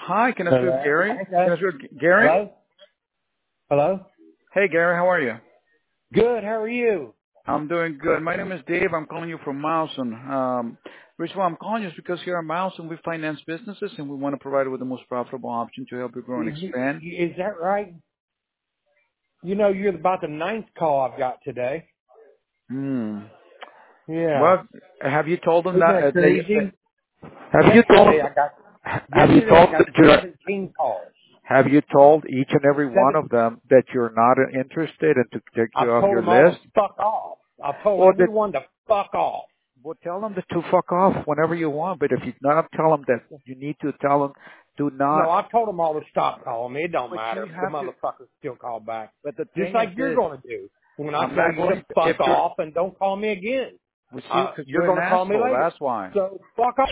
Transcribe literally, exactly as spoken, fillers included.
Hi, can I speak with Hello? Gary? Can I Okay. speak with Gary? Hello? Hello? Hey, Gary, how are you? Good, how are you? I'm doing good. My name is Dave. I'm calling you from Mousen. Um, reason why I'm calling you is because here at Mousen we finance businesses and we want to provide you with the most profitable option to help you grow and Is, expand. is that right? You know, you're about the ninth call I've got today. Hmm. Yeah. Well, have you told them Isn't that? that Uh, that crazy? have you told? Yesterday I got, Have you yesterday I told got that you're? seventeen calls. Have you told each and every one Seven, of them that you're not interested and to take you I've off told your them all to list? fuck off. I've told Well, that everyone to fuck off. Well, tell them to fuck off whenever you want, but if you not tell them that you need to tell them, do No, not. I told them all to stop calling me. It don't But matter. you The have to. motherfuckers still call back. But the Just thing is like you're this: going to do. When I I'm tell not you to going to. If fuck you're, off and don't call me again. with you, Uh, because you're you're an going to call me asshole. later. That's why. So fuck off.